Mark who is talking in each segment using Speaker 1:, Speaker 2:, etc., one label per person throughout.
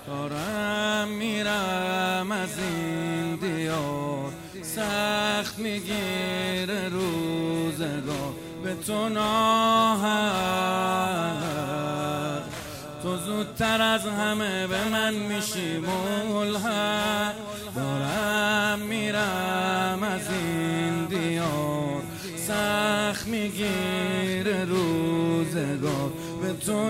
Speaker 1: دارم میرم از این دیار، سخت میگیره روزگار به تو ناحق. تو زودتر از همه به من میشی ملحق. دارم میرم از این دیار، سخت میگیره روزگار به تو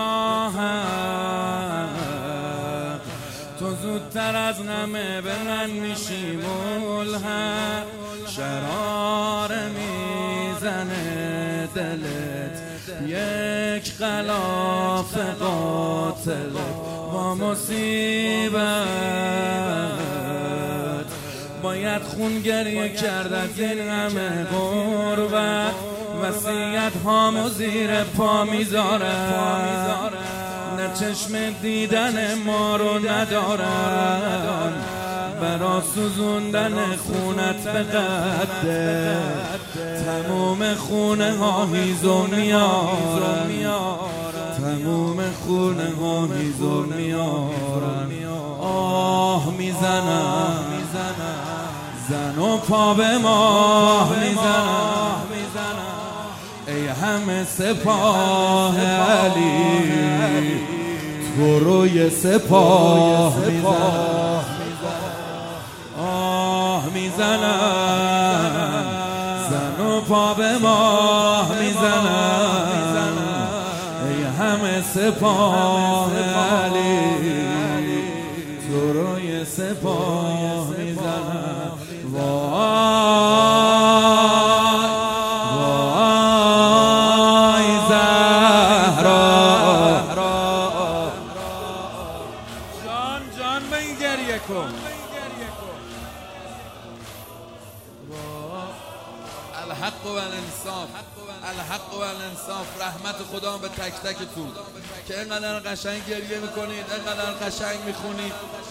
Speaker 1: ناحق. تو زودتر از همه به من میشی ملحق. شراره میزنه دلت، یک غلاف قاتلت با مصیبت. باید خون گریه کرد از این همه غربت. وصیت هامو زیر پا میذارم، نه چشم دیدن ما رو ندارم. برا سوزوندن خونت به قده تموم خونه ها هیزو میارم، تموم خونه ها هیزو میارم. آه میزنم زن و پا به ماه میزنم، ای همه سپاه علی تو روی سپاه میزنم. آه میزنم زن و پا به ماه میزنم، ای همه سپاه علی تو روی سپاه میزنم. وای زهرا جان به این گریه کن. الحق و الانصاف، الحق و الانصاف. رحمت خدا به تک تکتون که اینقدر قشنگ گریه میکنید، اینقدر قشنگ میخونید.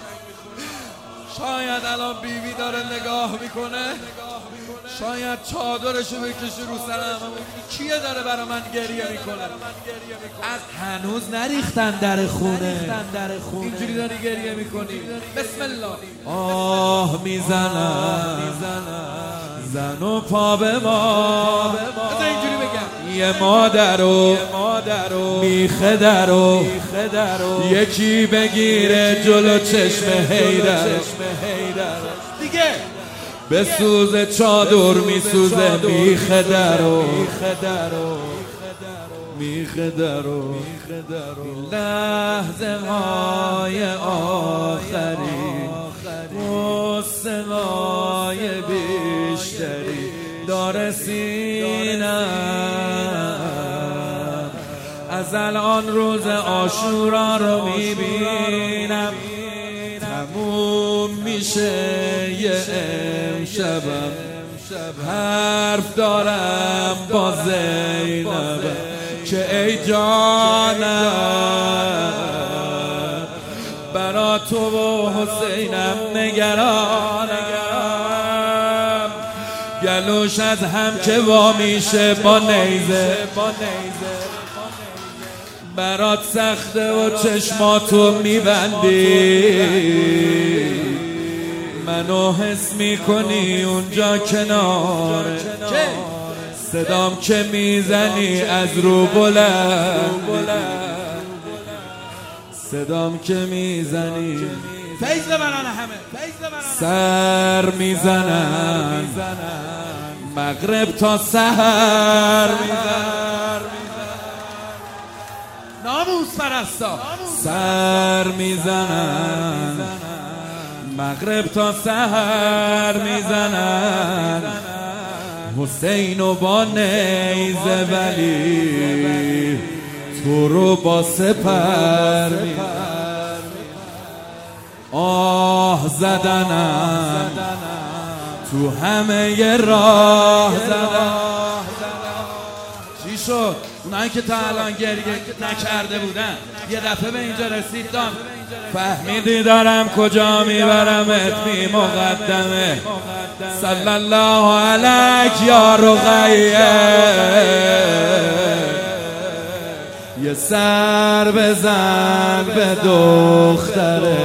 Speaker 1: شاید الان بیوی داره نگاه میکنه، شاید چادرشو بکشه رو سرم. کیه داره برای من گریه میکنه؟ از هنوز نریختن در خونه، اینجوری داری گریه میکنی. بسم الله. آه میزنم زن و پا به ما، اینجوری بگم. یه مادر و میخه در و یکی بگیره جلو چشم حیدر دیگه به سوز چادر میسوزه میخه در و لحظه های آخری غصه های بیشتری داره سینم. از الان روز عاشورا رو میبینم، تموم میشه یه امشبم. حرف دارم با زینبم که ای جانم برا تو و حسینم نگرانم. گلوش از هم که وا میشه با نیزه، برات سخته و چشماتو میبندی، منو حس میکنی اونجا کنار. صدام که میزنی از رو بلند، صدام که میزنی فیض بران همه سر میزنن، مغرب تا سحر میزنن. ناموس پرستا سر میزنن، مغرب تا سحر میزنن. حسین و با نیزه ولی تو رو با سپر میزنن. آه زدنم تو همه ی راه زدن. چی شد؟ اونایی که تا الان گریه نکرده بودن یه دفعه به اینجا رسیدن، فهمیدی دارم کجا میبرمت بی مقدمه. صلی الله علیک یا رقیه، یه سر بزن به دختره،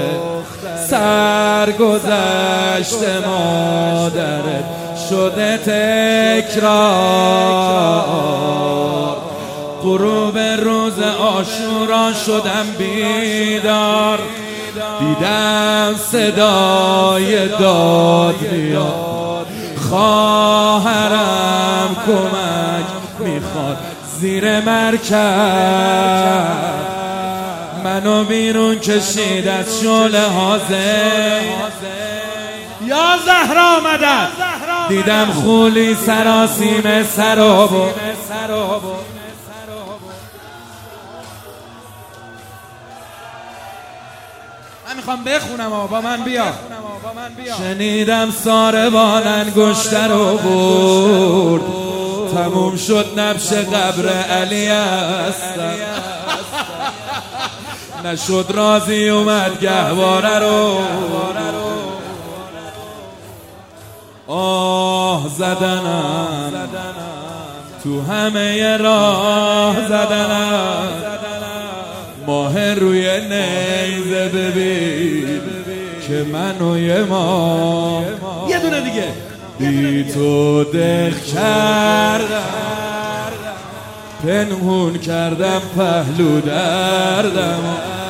Speaker 1: سرگذشت مادرت شده تکرار. غروب روز عاشورا شدم بیدار، دیدم صدای داد میاد، خواهرم کمک میخواد زیر مرکب. منو بیرون کشید از شعله حاضر، یا زهرا آمدن. دیدم خولی سراسیم سرابو، من میخوام بخونم با من بیا. شنیدم ساربان انگشتر رو برد، تموم شد نبش قبر علی هستم. نشد راضی اومد گهواره رو، آه زدنم تو همه راه زدنم. ماه روی نیزه ببین که منو یه ما، یه دونه دیگه بی تو دق کردم، پنهون کردم پهلو دردم.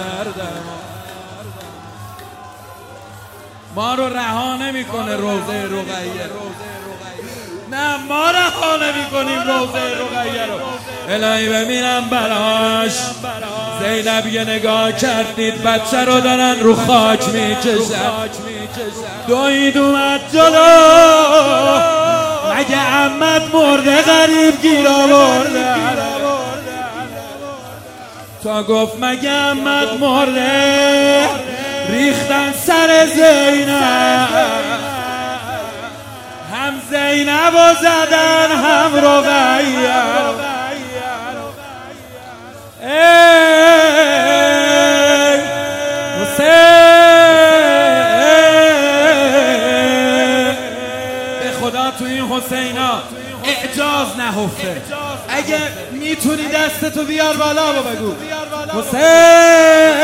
Speaker 1: ما رو رها نمیکنه روضه رقیه، نه ما رها نمیکنیم روضه رقیه رو. الهی ببینم براش. زینب یه نگاه کردید بچه رو دارن رو خاک میکشن، دوید اومد جلو، مگه عمت مرده غریب گیر آورده؟ تا گفت مگه عمت مرده، ریختن سر زینب، هم زینب و زدن هم رقیه. ای حسین، به خدا تو این حسینا اعجاز نهفته. اگه میتونی دستتو بیار بالا و بگو حسین.